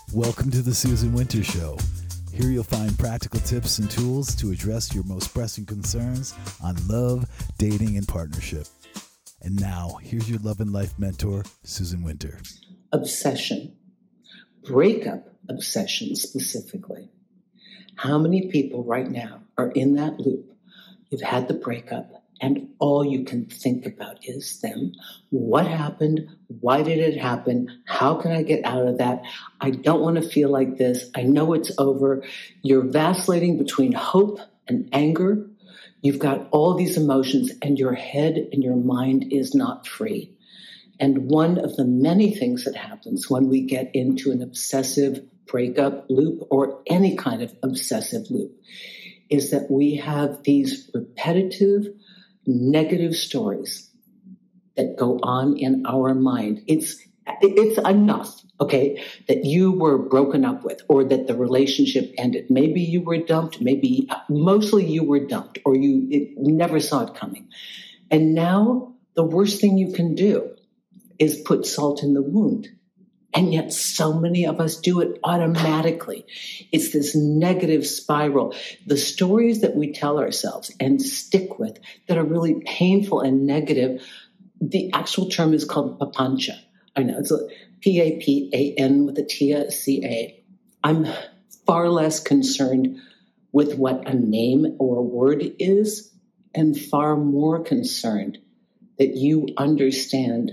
Welcome to the Susan Winter Show. Here you'll find practical tips and tools to address your most pressing concerns on love, dating, and partnership. And now, here's your love and life mentor, Susan Winter. Obsession. Breakup obsession specifically. How many people right now are in that loop? You've had the breakup and all you can think about is them. What happened? Why did it happen? How can I get out of that? I don't want to feel like this. I know it's over. You're vacillating between hope and anger. You've got all these emotions and your head and your mind is not free. And one of the many things that happens when we get into an obsessive breakup loop or any kind of obsessive loop is that we have these repetitive negative stories that go on in our mind. It's enough, okay, that you were broken up with or that the relationship ended. Maybe you were dumped, maybe mostly you were dumped or you never saw it coming. And now the worst thing you can do is put salt in the wound. And yet so many of us do it automatically. It's this negative spiral. The stories that we tell ourselves and stick with that are really painful and negative, the actual term is called papancha. I know it's P-A-P-A-N with a T-A-C-A. I'm far less concerned with what a name or a word is and far more concerned that you understand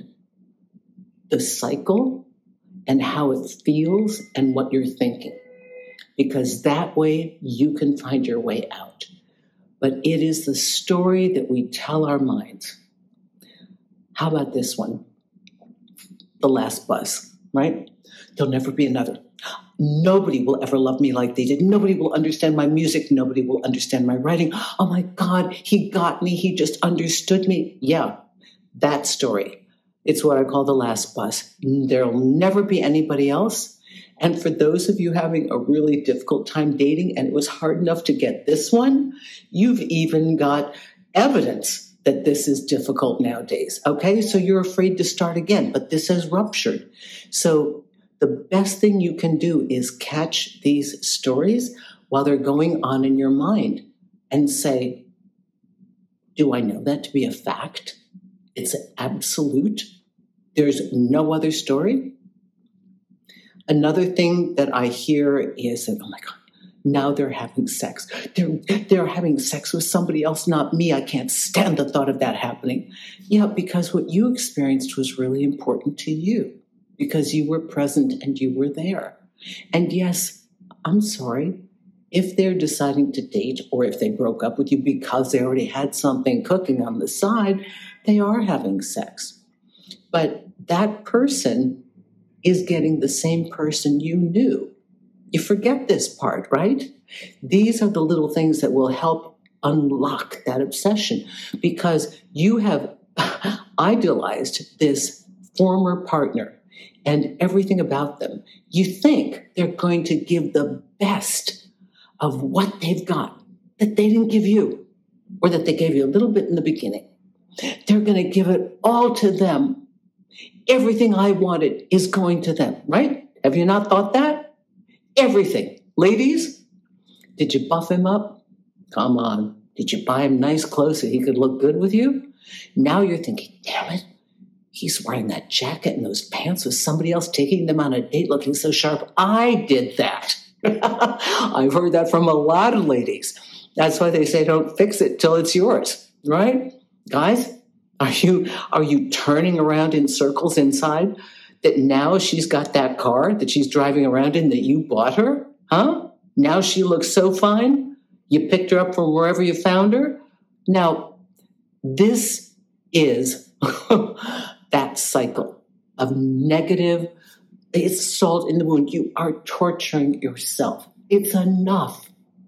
the cycle and how it feels and what you're thinking. Because that way you can find your way out. But it is the story that we tell our minds. How about this one? The last bus, right? There'll never be another. Nobody will ever love me like they did. Nobody will understand my music. Nobody will understand my writing. Oh my God, he got me. He just understood me. Yeah, that story. It's what I call the last bus. There'll never be anybody else. And for those of you having a really difficult time dating, and it was hard enough to get this one, you've even got evidence that this is difficult nowadays. Okay, so you're afraid to start again, but this has ruptured. So the best thing you can do is catch these stories while they're going on in your mind and say, do I know that to be a fact? It's an absolute. There's no other story. Another thing that I hear is that, oh my God, now they're having sex. They're having sex with somebody else, not me. I can't stand the thought of that happening. Yeah, because what you experienced was really important to you because you were present and you were there. And yes, I'm sorry. If they're deciding to date or if they broke up with you because they already had something cooking on the side, they are having sex. But that person is getting the same person you knew. You forget this part, right? These are the little things that will help unlock that obsession because you have idealized this former partner and everything about them. You think they're going to give the best of what they've got that they didn't give you or that they gave you a little bit in the beginning. They're going to give it all to them. Everything I wanted is going to them, right? Have you not thought that? Everything. Ladies, did you buff him up? Come on. Did you buy him nice clothes so he could look good with you? Now you're thinking, damn it, he's wearing that jacket and those pants with somebody else taking them on a date looking so sharp. I did that. I've heard that from a lot of ladies. That's why they say don't fix it till it's yours, right? Guys, are you turning around in circles inside that now she's got that car that she's driving around in that you bought her? Huh? Now she looks so fine. You picked her up from wherever you found her. Now, this is that cycle of negative. It's salt in the wound. You are torturing yourself. It's enough.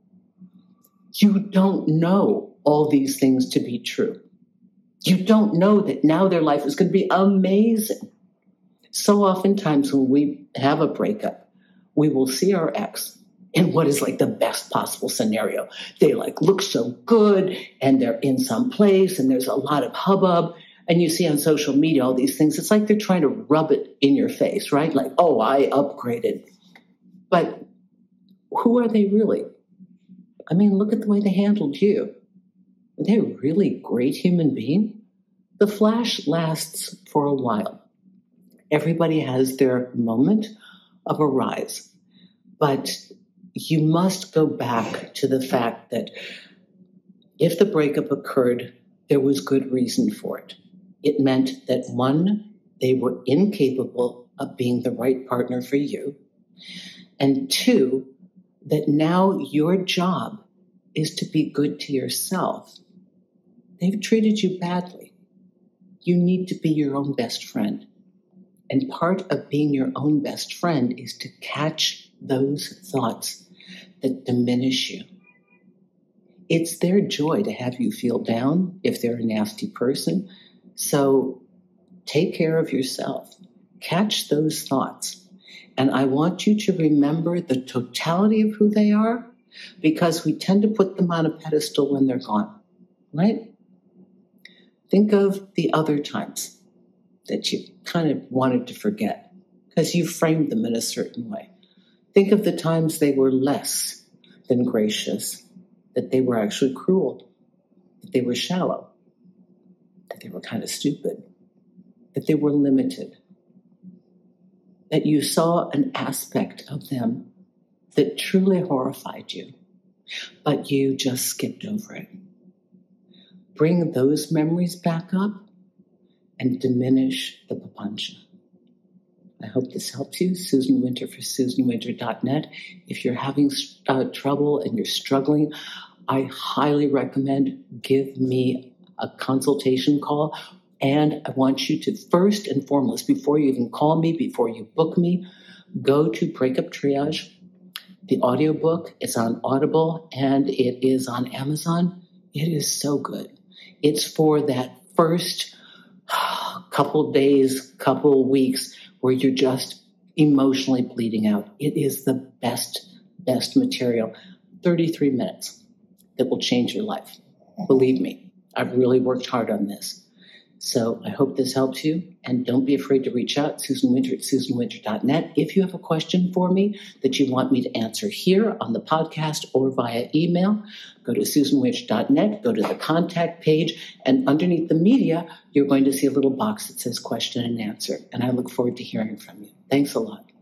You don't know all these things to be true. You don't know that now their life is going to be amazing. So oftentimes when we have a breakup, we will see our ex in what is like the best possible scenario. They like look so good and they're in some place and there's a lot of hubbub. And you see on social media all these things. It's like they're trying to rub it in your face, right? Like, oh, I upgraded. But who are they really? I mean, look at the way they handled you. Were they a really great human being? The flash lasts for a while. Everybody has their moment of a rise. But you must go back to the fact that if the breakup occurred, there was good reason for it. It meant that, one, they were incapable of being the right partner for you. And two, that now your job is to be good to yourself. They've treated you badly. You need to be your own best friend. And part of being your own best friend is to catch those thoughts that diminish you. It's their joy to have you feel down if they're a nasty person. So take care of yourself. Catch those thoughts. And I want you to remember the totality of who they are, because we tend to put them on a pedestal when they're gone, right? Think of the other times that you kind of wanted to forget because you framed them in a certain way. Think of the times they were less than gracious, that they were actually cruel, that they were shallow, that they were kind of stupid, that they were limited, that you saw an aspect of them that truly horrified you, but you just skipped over it. Bring those memories back up and diminish the papancha. I hope this helps you. Susan Winter for SusanWinter.net. If you're having trouble and you're struggling, I highly recommend give me a consultation call. And I want you to, first and foremost, before you even call me, before you book me, go to Breakup Triage. The audiobook is on Audible and it is on Amazon. It is so good. It's for that first couple days, couple weeks where you're just emotionally bleeding out. It is the best material. 33 minutes that will change your life. Believe me, I've really worked hard on this. So I hope this helps you. And don't be afraid to reach out, Susan Winter at SusanWinter.net. If you have a question for me that you want me to answer here on the podcast or via email, go to SusanWinter.net, go to the contact page, and underneath the media, you're going to see a little box that says question and answer. And I look forward to hearing from you. Thanks a lot.